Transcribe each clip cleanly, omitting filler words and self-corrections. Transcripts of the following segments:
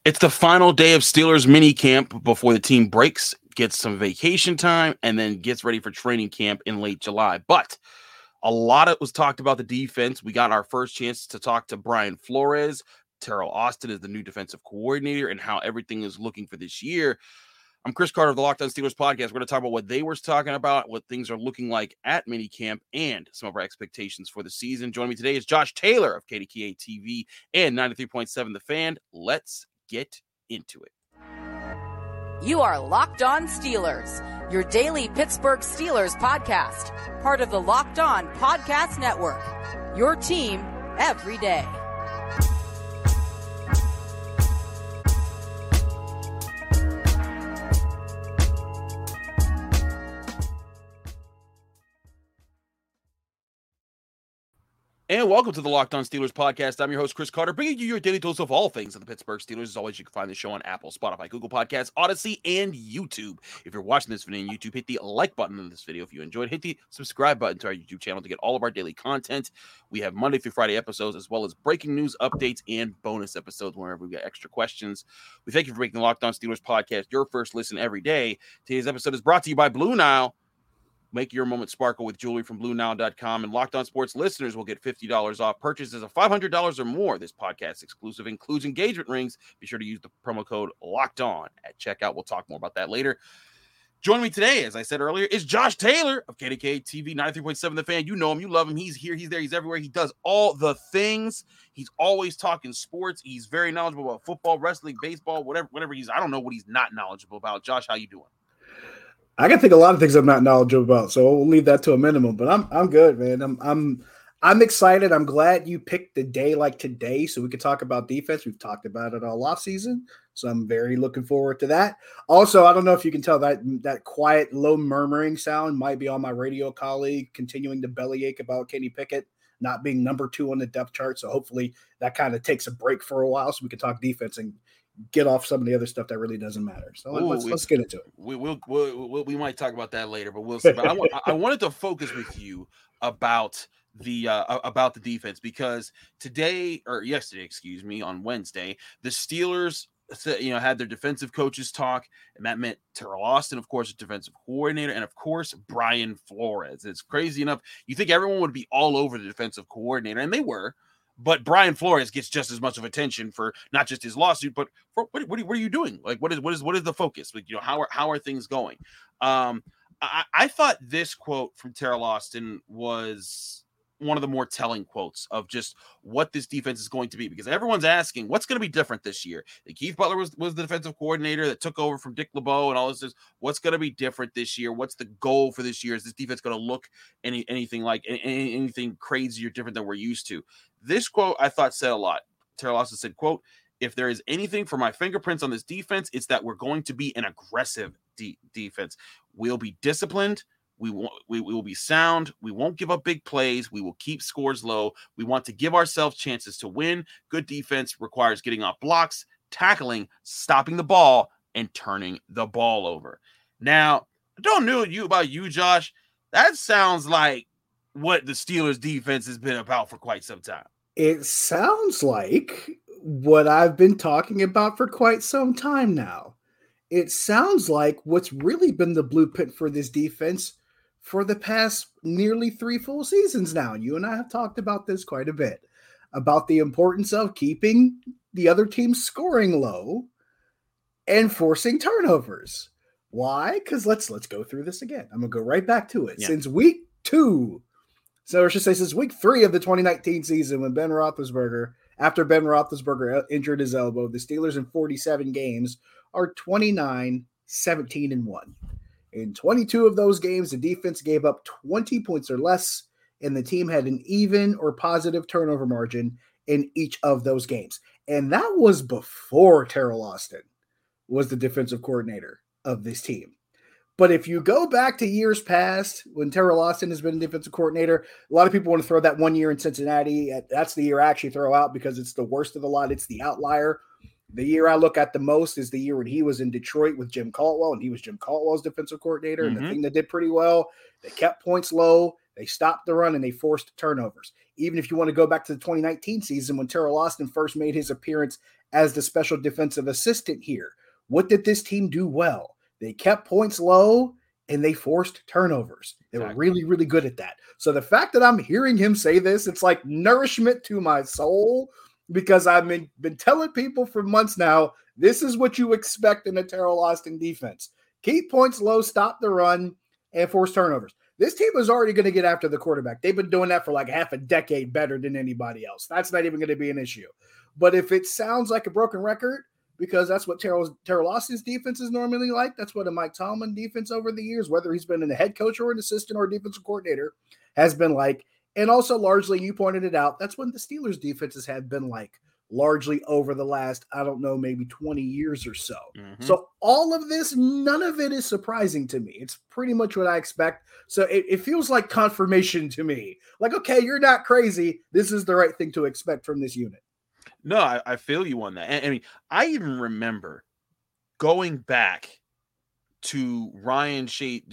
It's the final day of Steelers mini camp before the team breaks, gets some vacation time, and then gets ready for training camp in late July. But a lot of was talked about the defense. We got our first chance to talk to Brian Flores. Terrell Austin is the new defensive coordinator and how everything is looking for this year. I'm Chris Carter of the Locked On Steelers podcast. We're going to talk about what they were talking about, what things are looking like at minicamp, and some of our expectations for the season. Joining me today is Josh Taylor of KDKA TV and 93.7 The Fan. Let's get into it. You are Locked On Steelers, your daily Pittsburgh Steelers podcast, part of the Locked On Podcast Network, your team every day. And welcome to the Locked On Steelers podcast. I'm your host, Chris Carter, bringing you your daily dose of all things of the Pittsburgh Steelers. As always, you can find the show on Apple, Spotify, Google Podcasts, Odyssey, and YouTube. If you're watching this video on YouTube, hit the like button on this video if you enjoyed. Hit the subscribe button to our YouTube channel to get all of our daily content. We have Monday through Friday episodes, as well as breaking news updates and bonus episodes whenever we get extra questions. We thank you for making the Locked On Steelers podcast your first listen every day. Today's episode is brought to you by Blue Nile. Make your moment sparkle with jewelry from BlueNile.com, and Locked On Sports listeners will get $50 off purchases of $500 or more. This podcast exclusive includes engagement rings. Be sure to use the promo code Locked On at checkout. We'll talk more about that later. Joining me today, as I said earlier, is Josh Taylor of KDKA TV, 93.7 The Fan. You know him. You love him. He's here. He's there. He's everywhere. He does all the things. He's always talking sports. He's very knowledgeable about football, wrestling, baseball, whatever he's. I don't know what he's not knowledgeable about. Josh, how you doing? I can think of a lot of things I'm not knowledgeable about, so we'll leave that to a minimum. But I'm good, man. I'm excited. I'm glad you picked the day like today so we could talk about defense. We've talked about it all off season, so I'm very looking forward to that. Also, I don't know if you can tell that quiet, low murmuring sound might be on my radio colleague continuing to bellyache about Kenny Pickett not being number 2 on the depth chart. So hopefully that kind of takes a break for a while so we can talk defense and get off some of the other stuff that really doesn't matter. So let's get into it. We might talk about that later, but we'll see. But I wanted to focus with you about the defense because yesterday, on Wednesday, the Steelers had their defensive coaches talk, and that meant Terrell Austin, of course, a defensive coordinator, and of course Brian Flores. It's crazy enough. You think everyone would be all over the defensive coordinator, and they were. But Brian Flores gets just as much of attention for not just his lawsuit, but for what are you doing? Like, what is the focus? Like, how are things going? I thought this quote from Terrell Austin was one of the more telling quotes of just what this defense is going to be, because everyone's asking what's going to be different this year. Keith Butler was the defensive coordinator that took over from Dick LeBeau and all this. What's going to be different this year? What's the goal for this year? Is this defense going to look anything like anything crazy or different than we're used to? This quote I thought said a lot. Terrell Austin said, quote, "If there is anything for my fingerprints on this defense, it's that we're going to be an aggressive defense. We'll be disciplined. We will be sound. We won't give up big plays. We will keep scores low. We want to give ourselves chances to win. Good defense requires getting off blocks, tackling, stopping the ball, and turning the ball over." Now, I don't know about you, Josh. That sounds like what the Steelers defense has been about for quite some time. It sounds like what I've been talking about for quite some time now. It sounds like what's really been the blueprint for this defense for the past nearly 3 full seasons now. You and I have talked about this quite a bit, about the importance of keeping the other team scoring low and forcing turnovers. Why? Because let's go through this again. I'm going to go right back to it. Yeah. Since week 3 of the 2019 season, when after Ben Roethlisberger injured his elbow, the Steelers in 47 games are 29-17-1. In 22 of those games, the defense gave up 20 points or less, and the team had an even or positive turnover margin in each of those games. And that was before Terrell Austin was the defensive coordinator of this team. But if you go back to years past when Terrell Austin has been defensive coordinator, a lot of people want to throw that 1 year in Cincinnati. That's the year I actually throw out because it's the worst of the lot. It's the outlier. The year I look at the most is the year when he was in Detroit with Jim Caldwell, and he was Jim Caldwell's defensive coordinator. And the thing that did pretty well, they kept points low, they stopped the run, and they forced turnovers. even if you want to go back to the 2019 season when Terrell Austin first made his appearance as the special defensive assistant here. What did this team do well? They kept points low and they forced turnovers. They were really, really good at that. So the fact that I'm hearing him say this, it's like nourishment to my soul, because I've been telling people for months now, this is what you expect in a Terrell Austin defense. Keep points low, stop the run, and force turnovers. This team is already going to get after the quarterback. They've been doing that for like half a decade better than anybody else. That's not even going to be an issue. But if it sounds like a broken record, because that's what Terrell Austin's defense is normally like, that's what a Mike Tomlin defense over the years, whether he's been a head coach or an assistant or a defensive coordinator, has been like. And also largely, you pointed it out, that's what the Steelers defenses have been like largely over the last, I don't know, maybe 20 years or so. Mm-hmm. So all of this, none of it is surprising to me. It's pretty much what I expect. So it feels like confirmation to me. Like, okay, you're not crazy. This is the right thing to expect from this unit. No, I feel you on that. I mean, I even remember going back to Ryan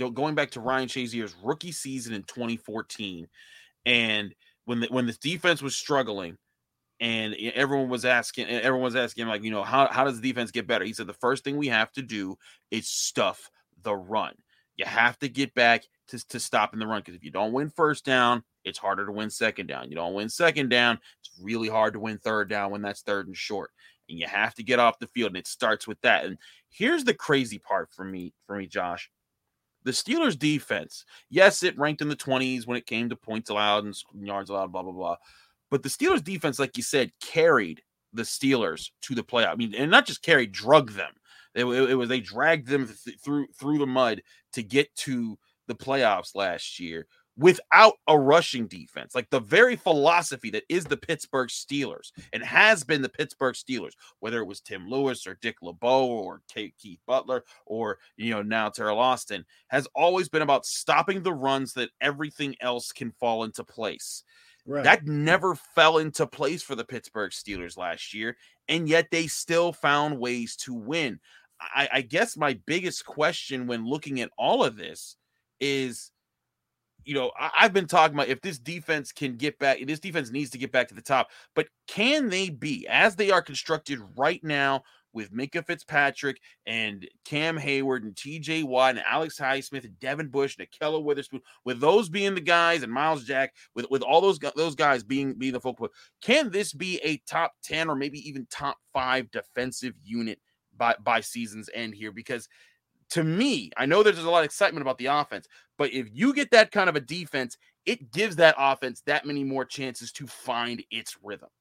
Shazier's rookie season in 2014, and when the defense was struggling, and everyone was asking, like, you know, how does the defense get better? He said the first thing we have to do is stuff the run. You have to get back to stopping the run, because if you don't win first down, it's harder to win second down. You don't win second down, it's really hard to win third down when that's third and short. And you have to get off the field, and it starts with that. And here's the crazy part for me, Josh. The Steelers defense, yes, it ranked in the 20s when it came to points allowed and yards allowed, blah, blah, blah. But the Steelers defense, like you said, carried the Steelers to the playoff. I mean, and not just carried, drug them. They dragged them through the mud to get to the playoffs last year without a rushing defense. Like the very philosophy that is the Pittsburgh Steelers and has been the Pittsburgh Steelers, whether it was Tim Lewis or Dick LeBeau or Keith Butler or, you know, now Terrell Austin, has always been about stopping the runs so that everything else can fall into place. Right. That never fell into place for the Pittsburgh Steelers last year, and yet they still found ways to win. I guess my biggest question when looking at all of this is, you know, I've been talking about if this defense can get back, this defense needs to get back to the top, but can they be, as they are constructed right now, with Minkah Fitzpatrick and Cam Hayward and TJ Watt and Alex Highsmith and Devin Bush and Ahkello Witherspoon, with those being the guys, and Miles Jack, with all those guys being the focal point, can this be a top 10 or maybe even top 5 defensive unit by season's end here? Because to me, I know there's a lot of excitement about the offense, but if you get that kind of a defense, it gives that offense that many more chances to find its rhythm.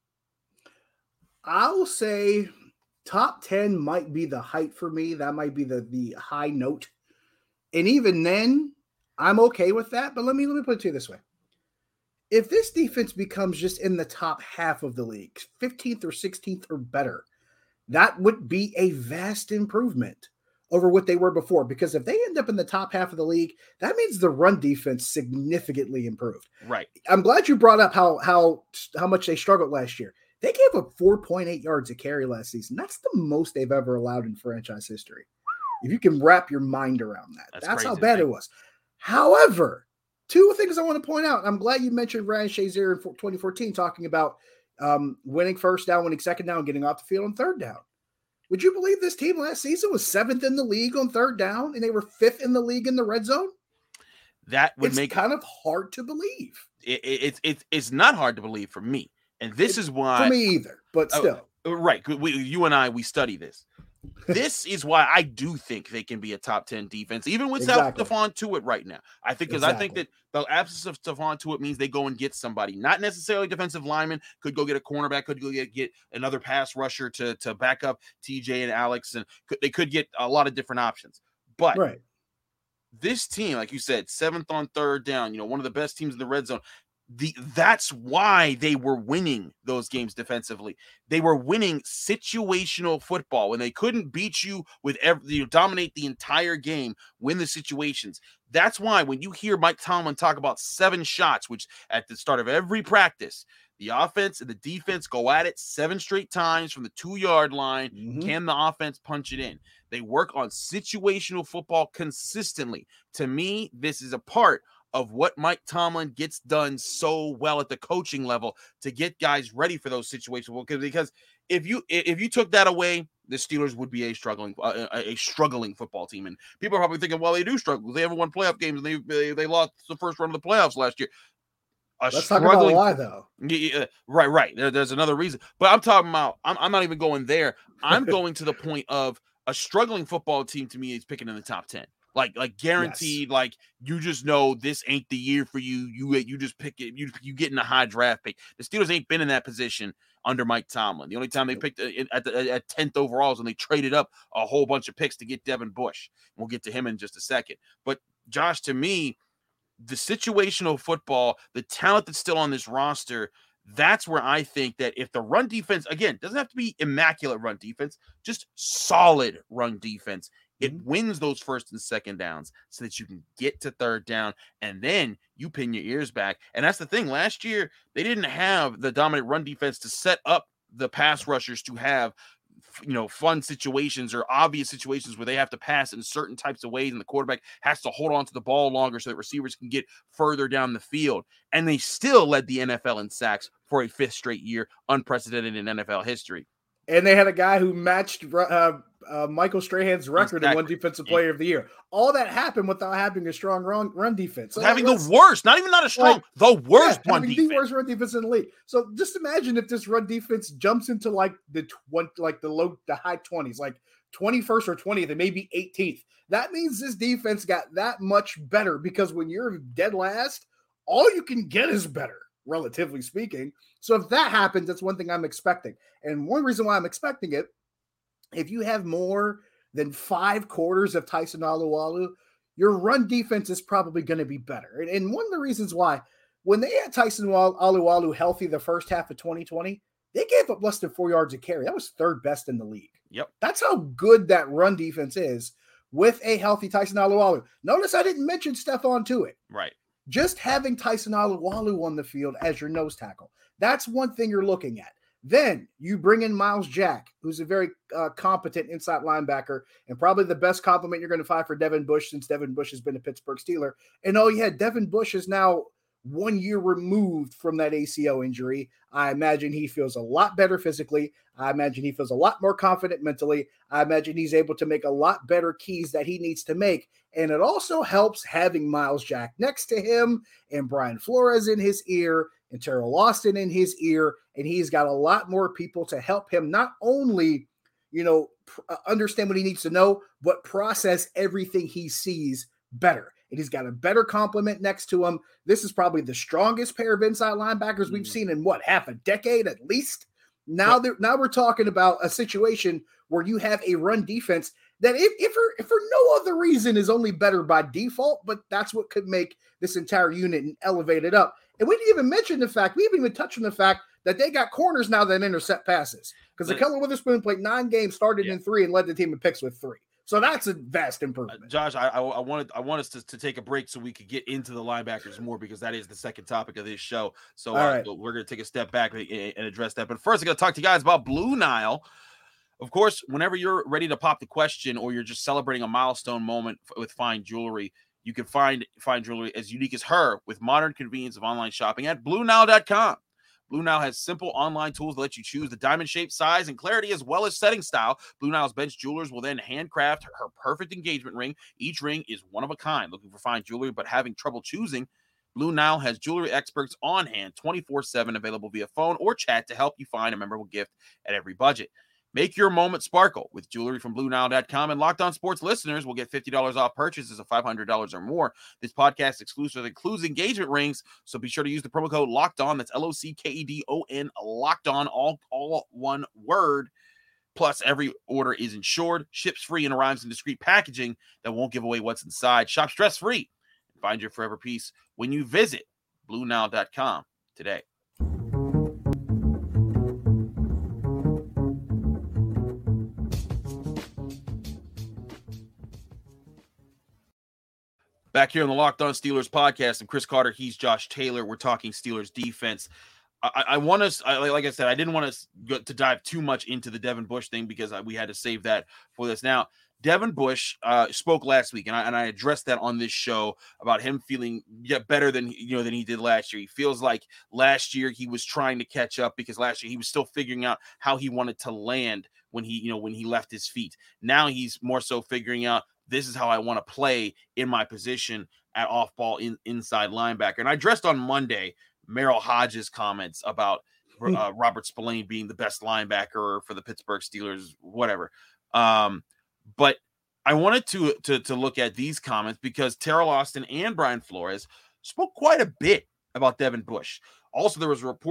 I will say top 10 might be the height for me. That might be the high note. And even then, I'm okay with that. But let me put it to you this way. If this defense becomes just in the top half of the league, 15th or 16th or better, that would be a vast improvement over what they were before. Because if they end up in the top half of the league, that means the run defense significantly improved. Right. I'm glad you brought up how much they struggled last year. They gave up 4.8 yards a carry last season. That's the most they've ever allowed in franchise history. If you can wrap your mind around that. That's crazy, how bad it was. However, two things I want to point out. I'm glad you mentioned Ryan Shazier in 2014 talking about winning first down, winning second down, getting off the field on third down. Would you believe this team last season was 7th in the league on third down, and they were 5th in the league in the red zone? That would make it kind of hard to believe. It's not hard to believe for me. And this is why for me either, but still. Right. You and I, we study this. This is why I do think they can be a top 10 defense, even without Stephon Tuitt right now. I think I think that the absence of Stephon Tuitt means they go and get somebody, not necessarily defensive lineman, could go get a cornerback, could go get another pass rusher to back up TJ and Alex, and they could get a lot of different options. But this team, like you said, 7th on third down, you know, one of the best teams in the red zone. That's why they were winning those games defensively. They were winning situational football when they couldn't beat you with dominate the entire game, win the situations. That's why when you hear Mike Tomlin talk about 7 shots, which at the start of every practice, the offense and the defense go at it 7 straight times from the 2-yard line. Mm-hmm. Can the offense punch it in? They work on situational football consistently. To me, this is a part of what Mike Tomlin gets done so well at the coaching level to get guys ready for those situations. Because if you took that away, the Steelers would be a struggling football team. And people are probably thinking, well, they do struggle. They haven't won playoff games, and they lost the first round of the playoffs last year. Let's talk about why, though. Right. There's another reason. But I'm talking about, I'm not even going there. I'm going to the point of a struggling football team, to me, is picking in the top 10. Like guaranteed, yes. Like you just know this ain't the year for you. You just pick it. You get in a high draft pick. The Steelers ain't been in that position under Mike Tomlin. The only time they picked at 10th overall is when they traded up a whole bunch of picks to get Devin Bush. We'll get to him in just a second. But Josh, to me, the situational football, the talent that's still on this roster, that's where I think that if the run defense, again, doesn't have to be immaculate run defense, just solid run defense, it wins those first and second downs so that you can get to third down, and then you pin your ears back. And that's the thing. Last year, they didn't have the dominant run defense to set up the pass rushers to have, fun situations or obvious situations where they have to pass in certain types of ways, and the quarterback has to hold on to the ball longer so that receivers can get further down the field. And they still led the NFL in sacks for a fifth straight year, unprecedented in NFL history. And they had a guy who matched Michael Strahan's record in one defensive player of the year. All that happened without having a strong run defense. So having the worst, not a strong, the worst run defense. The worst run defense in the league. So just imagine if this run defense jumps into the high 20s, like 21st or 20th, and maybe 18th. That means this defense got that much better, because when you're dead last, all you can get is better, relatively speaking. So if that happens, that's one thing I'm expecting. And one reason why I'm expecting it, if you have more than 5 quarters of Tyson Alualu, your run defense is probably going to be better. And one of the reasons why, when they had Tyson Alualu healthy the first half of 2020, they gave up less than 4 yards a carry. That was third best in the league. Yep. That's how good that run defense is with a healthy Tyson Alualu. Notice I didn't mention Stephon Tuitt. Right. Just having Tyson Alualu on the field as your nose tackle. That's one thing you're looking at. Then you bring in Miles Jack, who's a very competent inside linebacker, and probably the best compliment you're going to find for Devin Bush, since Devin Bush has been a Pittsburgh Steeler. And Devin Bush is now 1 year removed from that ACL injury. I imagine he feels a lot better physically. I imagine he feels a lot more confident mentally. I imagine he's able to make a lot better keys that he needs to make. And it also helps having Miles Jack next to him and Brian Flores in his ear and Terrell Austin in his ear. And he's got a lot more people to help him not only, understand what he needs to know, but process everything he sees better. And he's got a better complement next to him. This is probably the strongest pair of inside linebackers we've seen in half a decade at least. Now we're talking about a situation where you have a run defense that if for no other reason is only better by default, but that's what could make this entire unit and elevate it up. And we didn't even mention we haven't even touched on the fact that they got corners now that intercept passes, because Ahkello Witherspoon played 9 games, started in 3, and led the team in picks with 3. So that's a vast improvement. Josh, I want us to take a break so we could get into the linebackers more, because that is the second topic of this show. So we're going to take a step back and address that. But first, I'm going to talk to you guys about Blue Nile. Of course, whenever you're ready to pop the question or you're just celebrating a milestone moment with fine jewelry, you can find fine jewelry as unique as her with modern convenience of online shopping at BlueNile.com. Blue Nile has simple online tools that let you choose the diamond shape, size, and clarity, as well as setting style. Blue Nile's bench jewelers will then handcraft her perfect engagement ring. Each ring is one of a kind. Looking for fine jewelry but having trouble choosing? Blue Nile has jewelry experts on hand 24/7, available via phone or chat to help you find a memorable gift at every budget. Make your moment sparkle with jewelry from BlueNile.com, and Locked On Sports listeners will get $50 off purchases of $500 or more. This podcast exclusive includes engagement rings, so be sure to use the promo code Locked On. That's LOCKEDON, Locked On, all one word. Plus, every order is insured, ships free, and arrives in discreet packaging that won't give away what's inside. Shop stress-free and find your forever piece when you visit BlueNile.com today. Back here on the Locked On Steelers podcast, I'm Chris Carter. He's Josh Taylor. We're talking Steelers defense. I want us, like I said, I didn't want us to dive too much into the Devin Bush thing because we had to save that for this. Now, Devin Bush spoke last week, and I addressed that on this show about him feeling better than he did last year. He feels like last year he was trying to catch up because last year he was still figuring out how he wanted to land when he left his feet. Now he's more so figuring out, this is how I want to play in my position at off-ball inside linebacker. And I addressed on Monday Merrill Hodges' comments about Robert Spillane being the best linebacker for the Pittsburgh Steelers, whatever. But I wanted to look at these comments because Terrell Austin and Brian Flores spoke quite a bit about Devin Bush. Also, there was an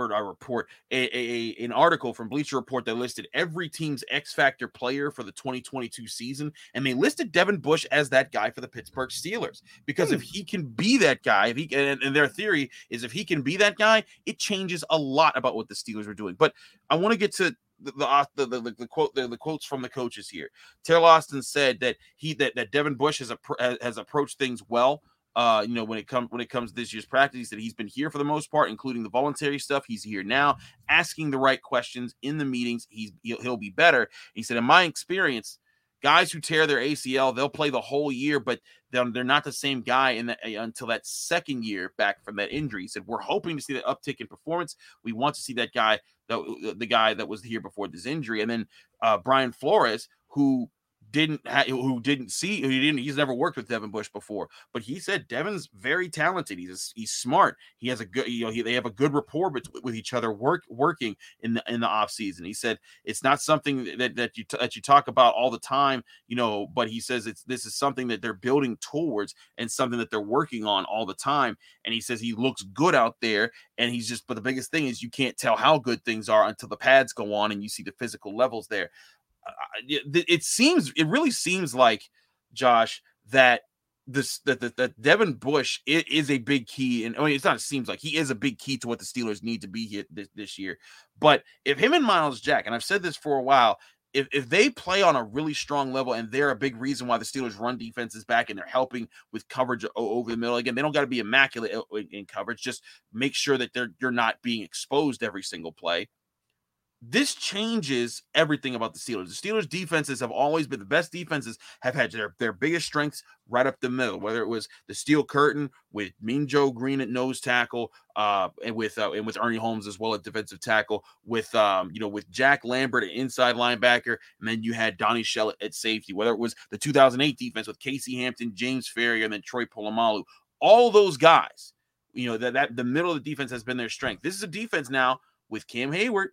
article from Bleacher Report that listed every team's X Factor player for the 2022 season, and they listed Devin Bush as that guy for the Pittsburgh Steelers. Because if he can be that guy, and their theory is if he can be that guy, it changes a lot about what the Steelers are doing. But I want to get to the quotes from the coaches here. Terrell Austin said that that Devin Bush has approached things well. When it comes to this year's practice, he said he's been here for the most part, including the voluntary stuff. He's here now, asking the right questions in the meetings. He'll be better. He said, in my experience, guys who tear their ACL, they'll play the whole year, but they're not the same guy until that second year back from that injury. He said, we're hoping to see that uptick in performance. We want to see that guy, the guy that was here before this injury. And then Brian Flores, he's never worked with Devin Bush before, but he said Devin's very talented. He's smart. He has a good, they have a good rapport with each other working in the off season. He said it's not something that you talk about all the time, but he says this is something that they're building towards and something that they're working on all the time. And he says he looks good out there, and but the biggest thing is you can't tell how good things are until the pads go on and you see the physical levels there. It really seems like, Josh, that that Devin Bush is a big key, and it's not. It seems like he is a big key to what the Steelers need to be here this year. But if him and Myles Jack, and I've said this for a while, if they play on a really strong level, and they're a big reason why the Steelers run defense is back, and they're helping with coverage over the middle. Again, they don't got to be immaculate in coverage. Just make sure that you're not being exposed every single play. This changes everything about the Steelers. The Steelers' defenses have always been the best defenses, have had their biggest strengths right up the middle, whether it was the steel curtain with Mean Joe Green at nose tackle, and with Ernie Holmes as well at defensive tackle, with Jack Lambert at inside linebacker, and then you had Donnie Shell at safety, whether it was the 2008 defense with Casey Hampton, James Ferrier, and then Troy Polamalu. All those guys, that the middle of the defense has been their strength. This is a defense now with Cam Hayward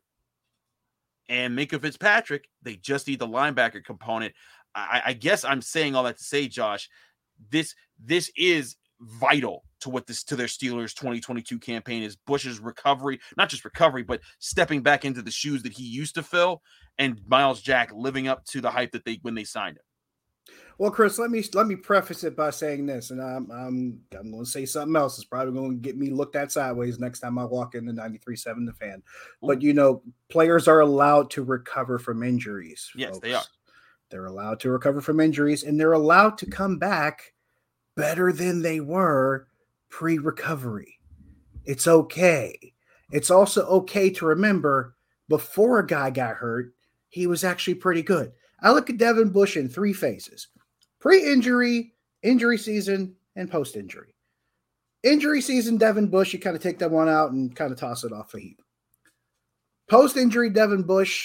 and Minkah Fitzpatrick. They just need the linebacker component. I guess I'm saying all that to say, Josh, this is vital to their Steelers 2022 campaign is Bush's recovery, not just recovery, but stepping back into the shoes that he used to fill, and Myles Jack living up to the hype that when they signed him. Well, Chris, let me preface it by saying this, and I'm going to say something else. It's probably going to get me looked at sideways next time I walk in the 93.7 The Fan. But players are allowed to recover from injuries. Yes, folks. they are. They're allowed to recover from injuries, and they're allowed to come back better than they were pre-recovery. It's okay. It's also okay to remember before a guy got hurt, he was actually pretty good. I look at Devin Bush in three phases: pre-injury, injury season, and post-injury. Injury season, Devin Bush, you kind of take that one out and kind of toss it off a heap. Post-injury, Devin Bush,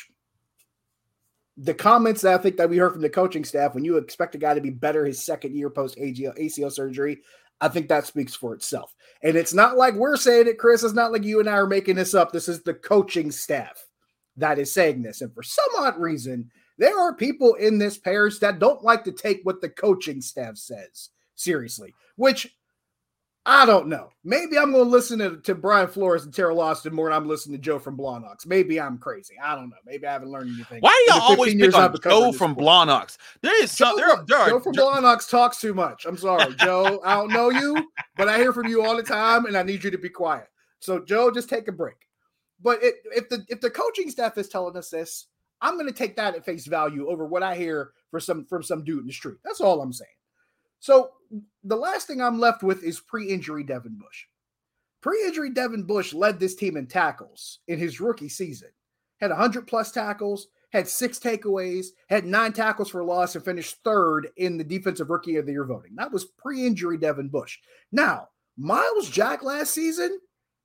the comments that I think that we heard from the coaching staff, when you expect a guy to be better his second year post-ACL surgery, I think that speaks for itself. And it's not like we're saying it, Chris. It's not like you and I are making this up. This is the coaching staff that is saying this. And for some odd reason, there are people in this parish that don't like to take what the coaching staff says seriously, which I don't know. Maybe I'm going to listen to Brian Flores and Terrell Austin more than I'm listening to Joe from Blawnox. Maybe I'm crazy. I don't know. Maybe I haven't learned anything. Why do you always pick on Joe from Blawnox? Joe from Blawnox talks too much. I'm sorry, Joe. I don't know you, but I hear from you all the time, and I need you to be quiet. So, Joe, just take a break. But if the coaching staff is telling us this, I'm going to take that at face value over what I hear from some dude in the street. That's all I'm saying. So the last thing I'm left with is pre-injury Devin Bush. Pre-injury Devin Bush led this team in tackles in his rookie season. Had 100-plus tackles, had 6 takeaways, had 9 tackles for loss, and finished 3rd in the Defensive Rookie of the Year voting. That was pre-injury Devin Bush. Now, Myles Jack last season,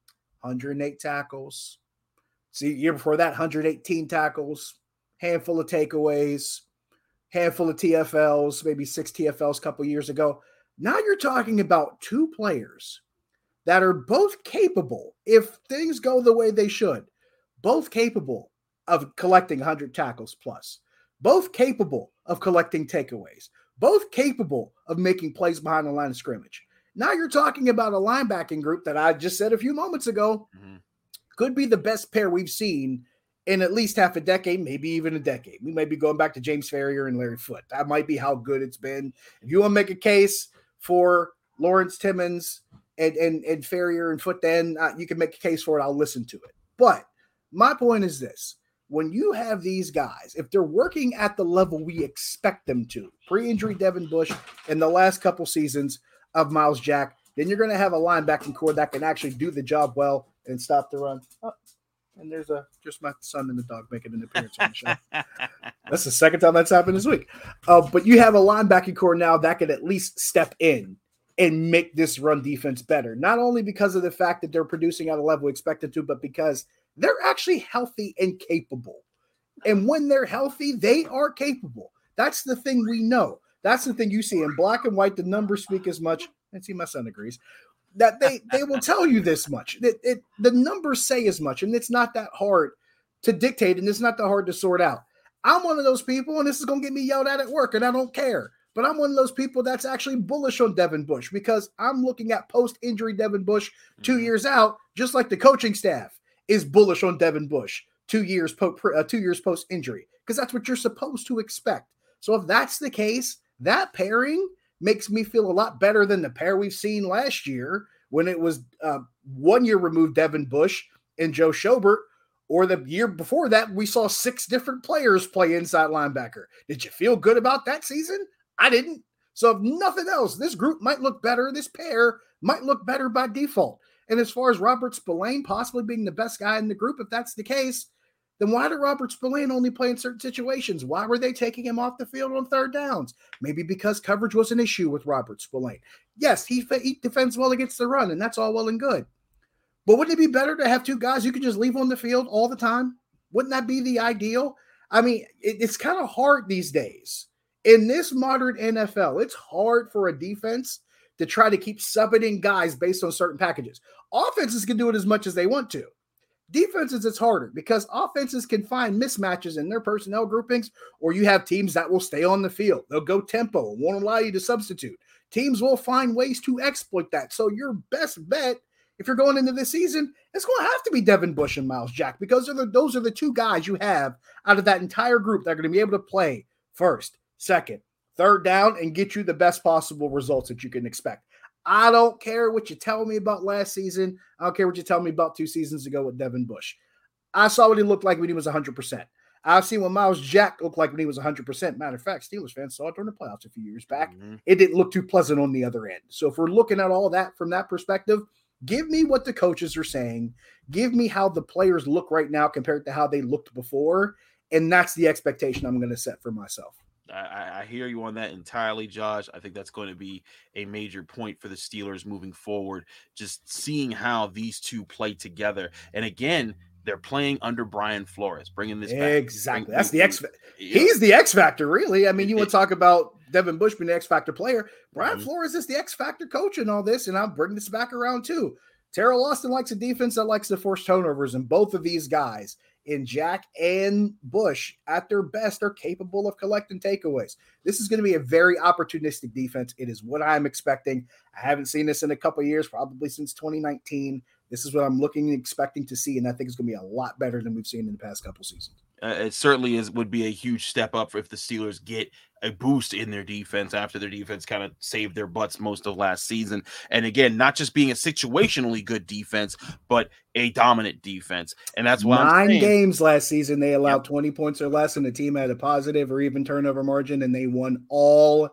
108 tackles. See, year before that, 118 tackles, handful of takeaways, handful of TFLs, maybe 6 TFLs a couple years ago. Now you're talking about 2 players that are both capable, if things go the way they should, both capable of collecting 100 tackles plus, both capable of collecting takeaways, both capable of making plays behind the line of scrimmage. Now you're talking about a linebacking group that I just said a few moments ago could be the best pair we've seen in at least half a decade, maybe even a decade. We may be going back to James Ferrier and Larry Foote. That might be how good it's been. If you want to make a case for Lawrence Timmons and Ferrier and Foote, then you can make a case for it. I'll listen to it. But my point is this. When you have these guys, if they're working at the level we expect them to, pre-injury Devin Bush in the last couple seasons of Myles Jack, then you're going to have a linebacking core that can actually do the job well and stop the run. Oh, and there's just my son and the dog making an appearance on the show. That's the second time that's happened this week. But you have a linebacking core now that can at least step in and make this run defense better. Not only because of the fact that they're producing at a level expected to, but because they're actually healthy and capable. And when they're healthy, they are capable. That's the thing we know. That's the thing you see in black and white. The numbers speak as much. And see, my son agrees that they will tell you this much. The numbers say as much, and it's not that hard to dictate, and it's not that hard to sort out. I'm one of those people, and this is going to get me yelled at work, and I don't care. But I'm one of those people that's actually bullish on Devin Bush because I'm looking at post-injury Devin Bush 2 years out, just like the coaching staff is bullish on Devin Bush 2 years post-injury, because that's what you're supposed to expect. So if that's the case, that pairing makes me feel a lot better than the pair we've seen last year when it was 1 year removed Devin Bush and Joe Schobert, or the year before that, we saw 6 different players play inside linebacker. Did you feel good about that season? I didn't. So if nothing else, this group might look better. This pair might look better by default. And as far as Robert Spillane possibly being the best guy in the group, if that's the case, then why did Robert Spillane only play in certain situations? Why were they taking him off the field on 3rd downs? Maybe because coverage was an issue with Robert Spillane. Yes, he defends well against the run, and that's all well and good. But wouldn't it be better to have 2 guys you could just leave on the field all the time? Wouldn't that be the ideal? I mean, it's kind of hard these days. In this modern NFL, it's hard for a defense to try to keep subbing in guys based on certain packages. Offenses can do it as much as they want to. Defenses, it's harder because offenses can find mismatches in their personnel groupings, or you have teams that will stay on the field. They'll go tempo and won't allow you to substitute. Teams will find ways to exploit that. So your best bet, if you're going into this season, it's going to have to be Devin Bush and Myles Jack because those are the 2 guys you have out of that entire group that are going to be able to play first, second, 3rd down, and get you the best possible results that you can expect. I don't care what you tell me about last season. I don't care what you tell me about 2 seasons ago with Devin Bush. I saw what he looked like when he was 100%. I've seen what Myles Jack looked like when he was 100%. Matter of fact, Steelers fans saw it during the playoffs a few years back. It didn't look too pleasant on the other end. So if we're looking at all that from that perspective, give me what the coaches are saying. Give me how the players look right now compared to how they looked before. And that's the expectation I'm going to set for myself. I hear you on that entirely, Josh. I think that's going to be a major point for the Steelers moving forward, just seeing how these 2 play together. And again, they're playing under Brian Flores, bringing this back. Exactly. That's the X. He's the X factor, really. I mean, you want to talk about Devin Bush being the X factor player. Brian Flores is the X factor coach in all this, and I'm bringing this back around too. Terrell Austin likes a defense that likes to force turnovers, and both of these guys, in Jack and Bush, at their best, are capable of collecting takeaways. This is going to be a very opportunistic defense. It is what I'm expecting. I haven't seen this in a couple of years, probably since 2019. This is what I'm looking and expecting to see, and I think it's going to be a lot better than we've seen in the past couple seasons. It certainly would be a huge step up if the Steelers get a boost in their defense after their defense kind of saved their butts most of last season. And again, not just being a situationally good defense, but a dominant defense. And that's why 9 games last season, they allowed 20 points or less, and the team had a positive or even turnover margin, and they won all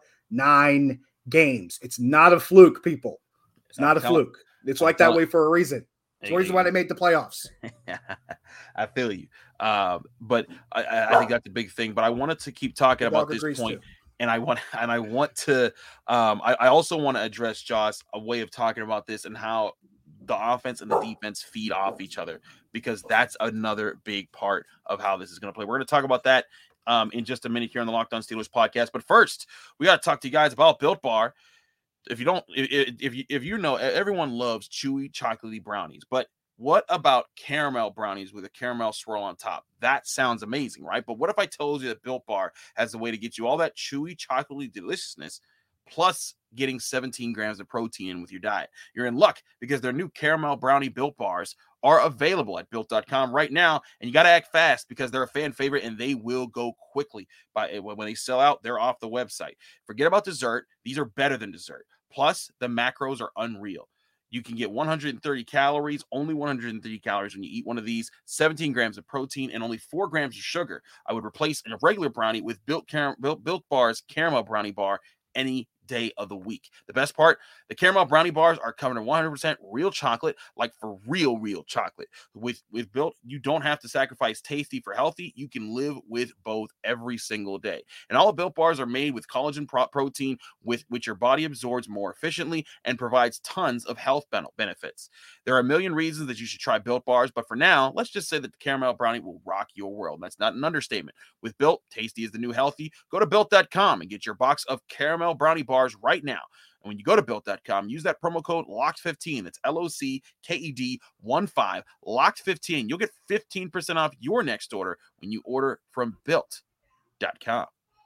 9 games. It's not a fluke, people. It's not a fluke. It's like that way for a reason. It's the reason why they made the playoffs. I feel you. But I think that's a big thing. But I wanted to keep talking about this point. Too. And I want to I also want to address, Josh, a way of talking about this and how the offense and the defense feed off each other, because that's another big part of how this is going to play. We're going to talk about that in just a minute here on the Locked On Steelers podcast. But first, we got to talk to you guys about Built Bar. If you don't, if you know, everyone loves chewy, chocolatey brownies, but what about caramel brownies with a caramel swirl on top? That sounds amazing, right? But what if I told you that Built Bar has a way to get you all that chewy, chocolatey deliciousness, plus getting 17 grams of protein in with your diet? You're in luck, because their new caramel brownie Built Bars are available at Built.com right now, and you got to act fast because they're a fan favorite and they will go quickly. When they sell out, they're off the website. Forget about dessert. These are better than dessert. Plus, the macros are unreal. You can get 130 calories, only 130 calories when you eat one of these, 17 grams of protein, and only 4 grams of sugar. I would replace a regular brownie with Built Bar's caramel brownie bar any day of the week. The best part, the caramel brownie bars are covered in 100% real chocolate, like for real chocolate. With Built, you don't have to sacrifice tasty for healthy. You can live with both every single day. And all the Built bars are made with collagen protein, which your body absorbs more efficiently and provides tons of health benefits. There are a million reasons that you should try Built bars, but for now, let's just say that the caramel brownie will rock your world. That's not an understatement. With Built, tasty is the new healthy. Go to Built.com and get your box of caramel brownie bars right now. And when you go to Built.com, use that promo code LOCKED15. That's LOCKED15, LOCKED15. You'll get 15% off your next order when you order from Built.com.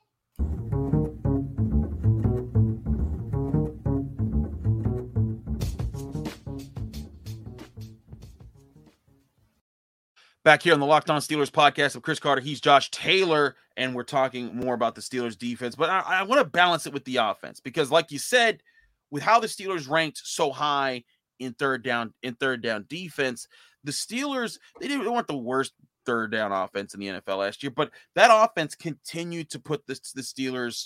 Back here on the Locked On Steelers podcast of Chris Carter, he's Josh Taylor, and we're talking more about the Steelers defense. But I want to balance it with the offense, because like you said, with how the Steelers ranked so high in third down defense, the Steelers, they weren't the worst third down offense in the NFL last year, but that offense continued to put the Steelers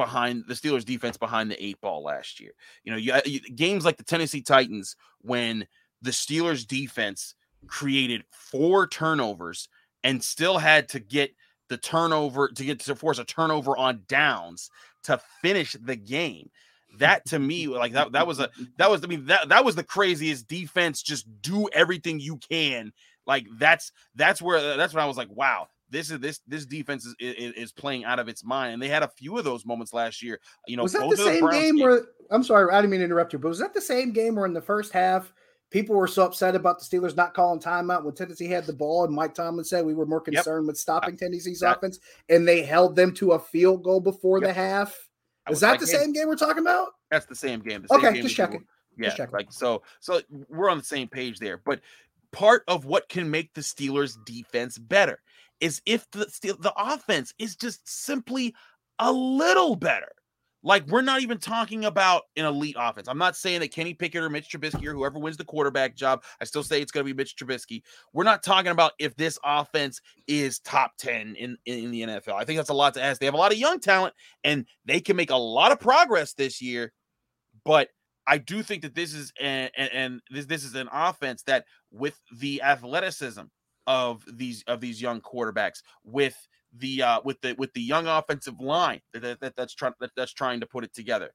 defense behind the 8 ball last year. Games like the Tennessee Titans, when the Steelers defense created 4 turnovers and still had to get the turnover to force a turnover on downs to finish the game. That, to me, like that was the craziest defense. Just do everything you can. Like that's when I was like, wow, this defense is playing out of its mind. And they had a few of those moments last year. Was that the same game where, I'm sorry, I didn't mean to interrupt you, but was that the same game where in the first half people were so upset about the Steelers not calling timeout when Tennessee had the ball, and Mike Tomlin said we were more concerned with stopping Tennessee's offense, and they held them to a field goal before the half? Is that the same game we're talking about? That's the same game. Just checking. Yeah, so we're on the same page there. But part of what can make the Steelers defense better is if the offense is just simply a little better. Like, we're not even talking about an elite offense. I'm not saying that Kenny Pickett or Mitch Trubisky or whoever wins the quarterback job, I still say it's going to be Mitch Trubisky. We're not talking about if this offense is top 10 in the NFL. I think that's a lot to ask. They have a lot of young talent, and they can make a lot of progress this year. But I do think that this is this is an offense that, with the athleticism of these young quarterbacks, with the young offensive line that's trying to put it together,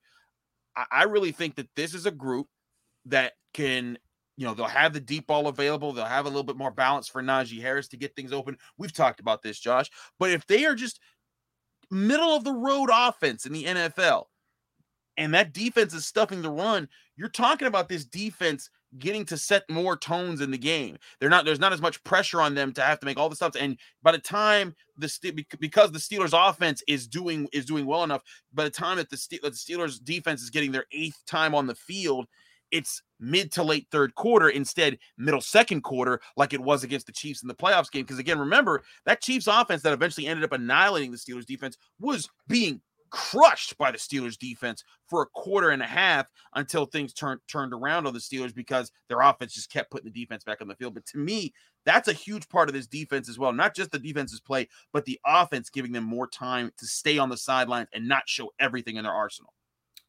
I really think that this is a group that can, they'll have the deep ball available. They'll have a little bit more balance for Najee Harris to get things open. We've talked about this, Josh. But if they are just middle of the road offense in the NFL, and that defense is stuffing the run, you're talking about this defense getting to set more tones in the game. There's not as much pressure on them to have to make all the stuff. And by the time because the Steelers offense is doing well enough, by the time that the Steelers defense is getting their 8th time on the field, it's mid to late third quarter instead middle second quarter, like it was against the Chiefs in the playoffs game. Because again, remember, that Chiefs offense that eventually ended up annihilating the Steelers defense was being crushed by the Steelers defense for a quarter and a half until things turned around on the Steelers, because their offense just kept putting the defense back on the field. But to me, that's a huge part of this defense as well. Not just the defense's play, but the offense giving them more time to stay on the sidelines and not show everything in their arsenal.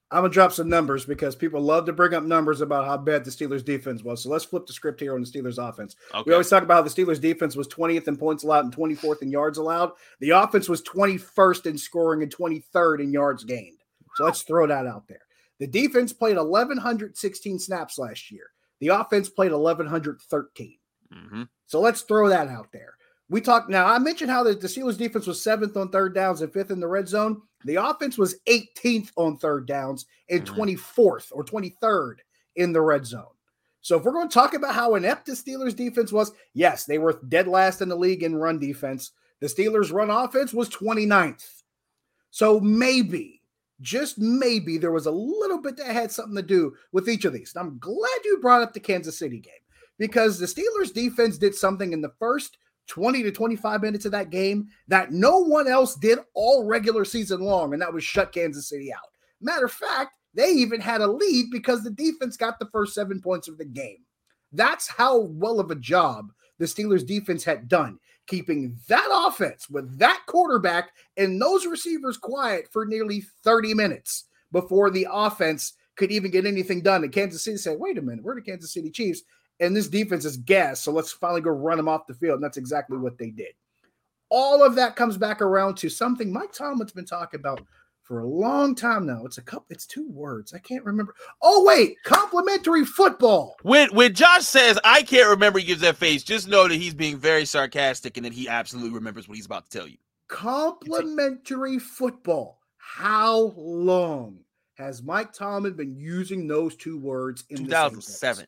I'm going to drop some numbers because people love to bring up numbers about how bad the Steelers defense was. So let's flip the script here on the Steelers offense. Okay. We always talk about how the Steelers defense was 20th in points allowed and 24th in yards allowed. The offense was 21st in scoring and 23rd in yards gained. So let's throw that out there. The defense played 1,116 snaps last year. The offense played 1,113. Mm-hmm. So let's throw that out there. We talked now. I mentioned how the Steelers defense was 7th on third downs and 5th in the red zone. The offense was 18th on third downs and 24th or 23rd in the red zone. So if we're going to talk about how inept the Steelers defense was, yes, they were dead last in the league in run defense. The Steelers run offense was 29th. So maybe, just maybe, there was a little bit that had something to do with each of these. And I'm glad you brought up the Kansas City game because the Steelers defense did something in the first 20 to 25 minutes of that game that no one else did all regular season long, and that was shut Kansas City out. Matter of fact, they even had a lead because the defense got the first 7 points of the game. That's how well of a job the Steelers defense had done, keeping that offense with that quarterback and those receivers quiet for nearly 30 minutes before the offense could even get anything done. And Kansas City said, wait a minute, we're the Kansas City Chiefs. And this defense is gas, so let's finally go run them off the field. And that's exactly what they did. All of that comes back around to something Mike Tomlin's been talking about for a long time now. It's 2 words. I can't remember. Oh, wait, complementary football. When Josh says, I can't remember, he gives that face, just know that he's being very sarcastic and that he absolutely remembers what he's about to tell you. Complementary football. How long has Mike Tomlin been using those 2 words in 2007.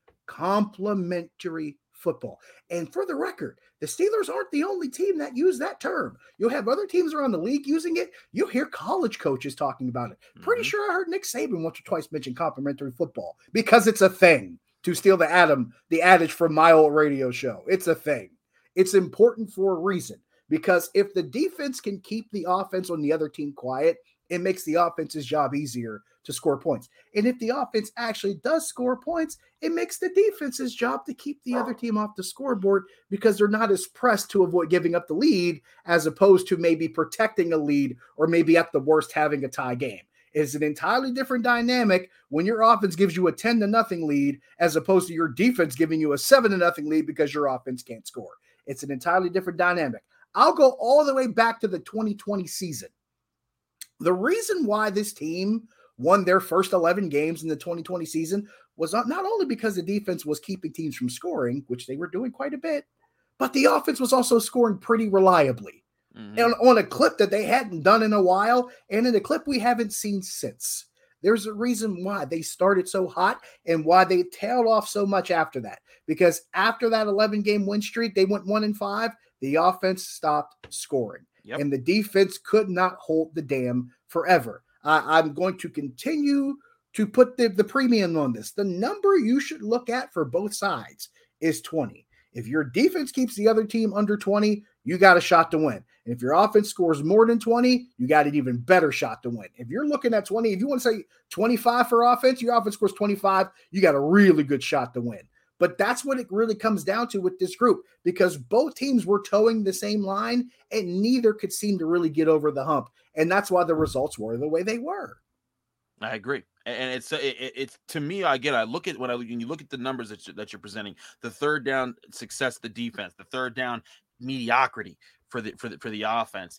Complementary football. And for the record, the Steelers aren't the only team that use that term. You'll have other teams around the league using it. You'll hear college coaches talking about it. Pretty sure I heard Nick Saban once or twice mention complementary football because it's a thing. To steal the adage from my old radio show. It's a thing. It's important for a reason because if the defense can keep the offense on the other team quiet, it makes the offense's job easier to score points. And if the offense actually does score points, it makes the defense's job to keep the other team off the scoreboard because they're not as pressed to avoid giving up the lead as opposed to maybe protecting a lead or maybe at the worst having a tie game. It's an entirely different dynamic when your offense gives you a 10-0 lead as opposed to your defense giving you a 7-0 lead because your offense can't score. It's an entirely different dynamic. I'll go all the way back to the 2020 season. The reason why this team won their first 11 games in the 2020 season was not only because the defense was keeping teams from scoring, which they were doing quite a bit, but the offense was also scoring pretty reliably and on a clip that they hadn't done in a while and in a clip we haven't seen since. There's a reason why they started so hot and why they tailed off so much after that, because after that 11-game win streak, they went 1-5. The offense stopped scoring and the defense could not hold the dam forever. I'm going to continue to put the premium on this. The number you should look at for both sides is 20. If your defense keeps the other team under 20, you got a shot to win. And if your offense scores more than 20, you got an even better shot to win. If you're looking at 20, if you want to say 25 for offense, your offense scores 25, you got a really good shot to win. But that's what it really comes down to with this group because both teams were towing the same line and neither could seem to really get over the hump. And that's why the results were the way they were. I agree. And it's to me, again, I look at when you look at the numbers that you're presenting, the third down success of the defense, the third down mediocrity for the offense.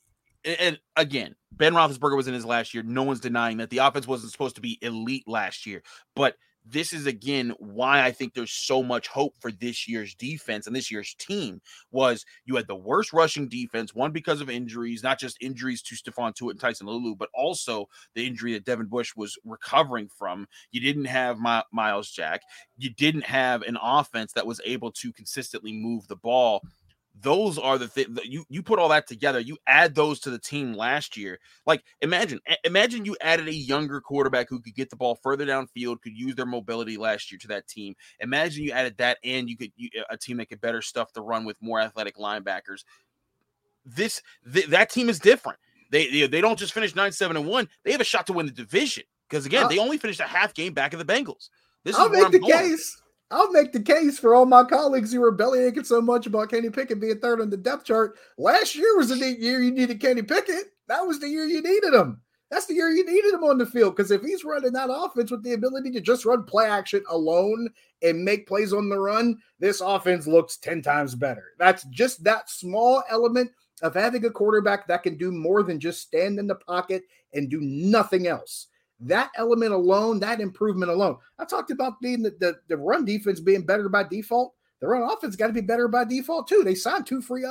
And again, Ben Roethlisberger was in his last year. No one's denying that the offense wasn't supposed to be elite last year, but this is, again, why I think there's so much hope for this year's defense and this year's team was you had the worst rushing defense, one because of injuries, not just injuries to Stephon Tuitt and Tyson Lulu, but also the injury that Devin Bush was recovering from. You didn't have Miles Jack. You didn't have an offense that was able to consistently move the ball. Those are the things that you put all that together. You add those to the team last year. Like imagine you added a younger quarterback who could get the ball further downfield, could use their mobility last year to that team. Imagine you added that and a team that could better stuff the run with more athletic linebackers. That team is different. They don't just finish 9-7-1. They have a shot to win the division because again, they only finished a half game back of the Bengals. I'll make the case for all my colleagues who were bellyaching so much about Kenny Pickett being third on the depth chart. Last year was the year you needed Kenny Pickett. That was the year you needed him. That's the year you needed him on the field, because if he's running that offense with the ability to just run play action alone and make plays on the run, this offense looks 10 times better. That's just that small element of having a quarterback that can do more than just stand in the pocket and do nothing else. That element alone, that improvement alone. I talked about being the run defense being better by default. The run offense got to be better by default too. They signed two free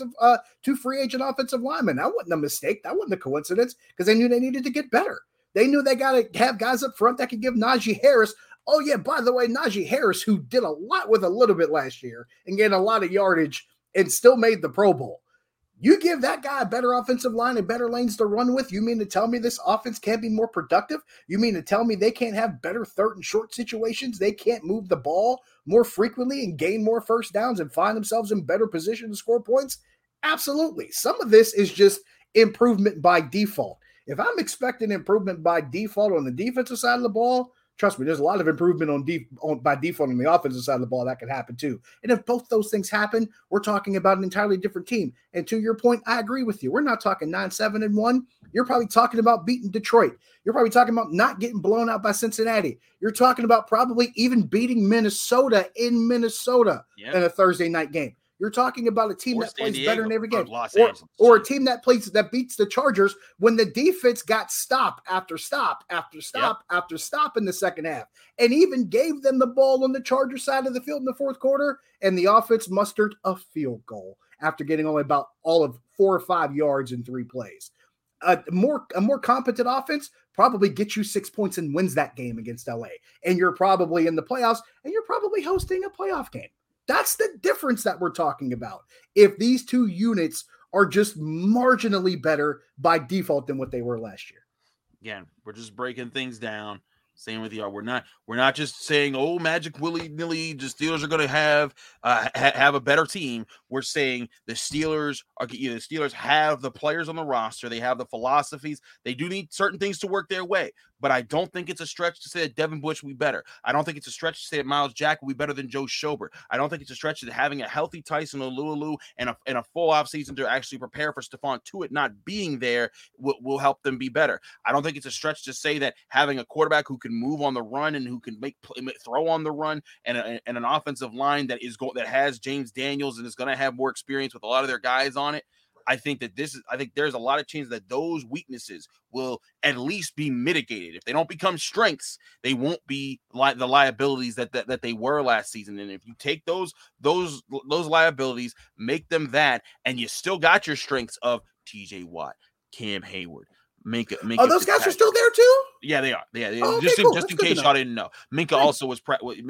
agent offensive linemen. That wasn't a mistake. That wasn't a coincidence, because they knew they needed to get better. They knew they got to have guys up front that could give Najee Harris. Oh yeah, by the way, Najee Harris, who did a lot with a little bit last year and gained a lot of yardage and still made the Pro Bowl. You give that guy a better offensive line and better lanes to run with, you mean to tell me this offense can't be more productive? You mean to tell me they can't have better third and short situations? They can't move the ball more frequently and gain more first downs and find themselves in better position to score points? Absolutely. Some of this is just improvement by default. If I'm expecting improvement by default on the defensive side of the ball, trust me, there's a lot of improvement by default on the offensive side of the ball that could happen too. And if both those things happen, we're talking about an entirely different team. And to your point, I agree with you. We're not talking 9-7-1. You're probably talking about beating Detroit. You're probably talking about not getting blown out by Cincinnati. You're talking about probably even beating Minnesota in Minnesota in a Thursday night game. You're talking about a team that plays better in every game, or a team that beats the Chargers when the defense got stop after stop after stop after stop in the second half, and even gave them the ball on the Chargers side of the field in the fourth quarter, and the offense mustered a field goal after getting only about all of 4 or 5 yards in 3 plays. A more competent offense probably gets you 6 points and wins that game against LA, and you're probably in the playoffs, and you're probably hosting a playoff game. That's the difference that we're talking about. If these two units are just marginally better by default than what they were last year. Again, we're just breaking things down. Same with y'all. We're not just saying, oh, magic willy-nilly, the Steelers are going to have a better team. We're saying the Steelers have the players on the roster. They have the philosophies. They do need certain things to work their way. But I don't think it's a stretch to say that Devin Bush will be better. I don't think it's a stretch to say that Myles Jack will be better than Joe Schobert. I don't think it's a stretch to having a healthy Tyson Alualu and a full offseason to actually prepare for Stephon Tuitt not being there will help them be better. I don't think it's a stretch to say that having a quarterback who can move on the run and who can throw on the run and an offensive line that has James Daniels and is going to have more experience with a lot of their guys on it. I think there's a lot of chances that those weaknesses will at least be mitigated. If they don't become strengths, they won't be the liabilities that they were last season. And if you take those liabilities, make them that, and you still got your strengths of TJ Watt, Cam Hayward, Minkah those guys are still there too? Yeah, they are. Oh, just cool. in case y'all didn't know, Minkah also was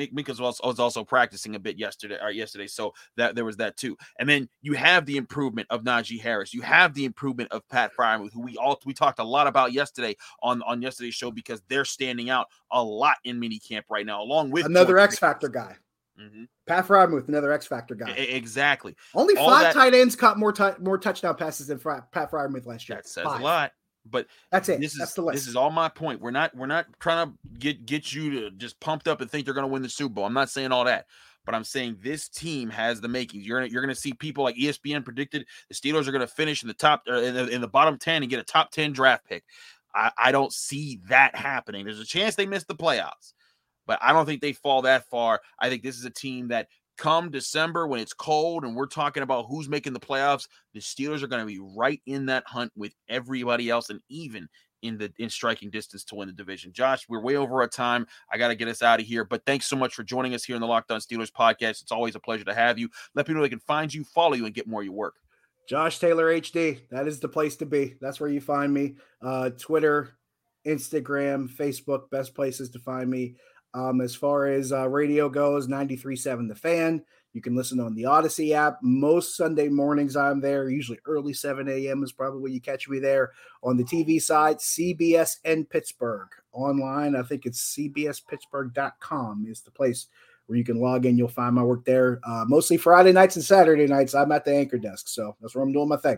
also practicing a bit yesterday. So that there was that too. And then you have the improvement of Najee Harris. You have the improvement of Pat Freiermuth, who we talked a lot about yesterday on yesterday's show, because they're standing out a lot in minicamp right now, along with another X Factor guy. Mm-hmm. Pat Freiermuth, another X Factor guy. Exactly. Only 5 tight ends caught more touchdown passes than Pat Freiermuth last year. That says 5. A lot. But that's it. This is all my point. We're not trying to get you to just pumped up and think they're going to win the Super Bowl. I'm not saying all that, but I'm saying this team has the makings. You're going to see people like ESPN predicted the Steelers are going to finish in the top in the bottom 10 and get a top 10 draft pick. I don't see that happening. There's a chance they miss the playoffs, but I don't think they fall that far. I think this is a team that, come December when it's cold and we're talking about who's making the playoffs, the Steelers are going to be right in that hunt with everybody else, and even in striking distance to win the division. Josh, we're way over our time. I got to get us out of here, but thanks so much for joining us here in the Locked On Steelers podcast. It's always a pleasure to have you. Let people know they can find you, follow you, and get more of your work. Josh Taylor HD. That is the place to be. That's where you find me. Twitter, Instagram, Facebook, best places to find me. As far as radio goes, 93.7 The Fan. You can listen on the Odyssey app. Most Sunday mornings I'm there, usually early 7 a.m. is probably when you catch me there. On the TV side, CBS and Pittsburgh. Online, I think it's cbspittsburgh.com is the place where you can log in. You'll find my work there. Mostly Friday nights and Saturday nights, I'm at the anchor desk. So that's where I'm doing my thing.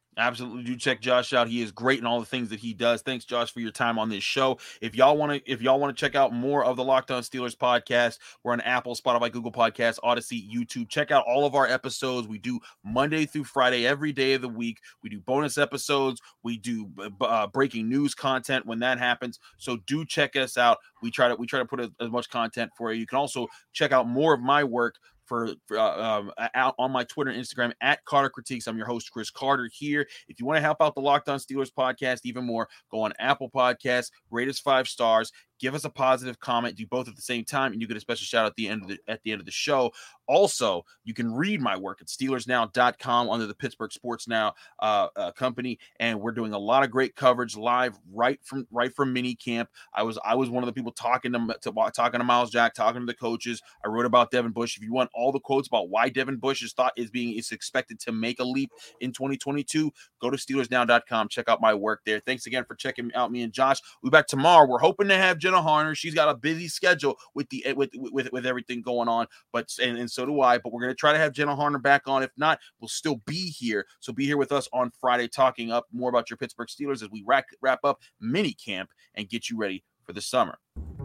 Absolutely, do check Josh out. He is great in all the things that he does. Thanks, Josh, for your time on this show. If y'all want to check out more of the Locked On Steelers podcast, we're on Apple, Spotify, Google Podcasts, Odyssey, YouTube. Check out all of our episodes. We do Monday through Friday every day of the week. We do bonus episodes. We do breaking news content when that happens. So do check us out. We try to put as much content for you. You can also check out more of my work out on my Twitter and Instagram at Carter Critiques. I'm your host, Chris Carter, here. If you want to help out the Locked On Steelers podcast even more, go on Apple Podcasts, rate us 5 stars, give us a positive comment, do both at the same time, and you get a special shout out at the end of the show. Also, you can read my work at SteelersNow.com under the Pittsburgh Sports Now company, and we're doing a lot of great coverage live right from mini camp. I was one of the people talking to Miles Jack, talking to the coaches. I wrote about Devin Bush. If you want all the quotes about why Devin Bush is expected to make a leap in 2022, go to SteelersNow.com. Check out my work there. Thanks again for checking out me and Josh. We'll be back tomorrow. We're hoping to have Jenna Harner. She's got a busy schedule with everything going on, but so do I. But we're going to try to have Jenna Harner back on. If not, we'll still be here. So be here with us on Friday, talking up more about your Pittsburgh Steelers as we wrap up mini camp and get you ready for the summer.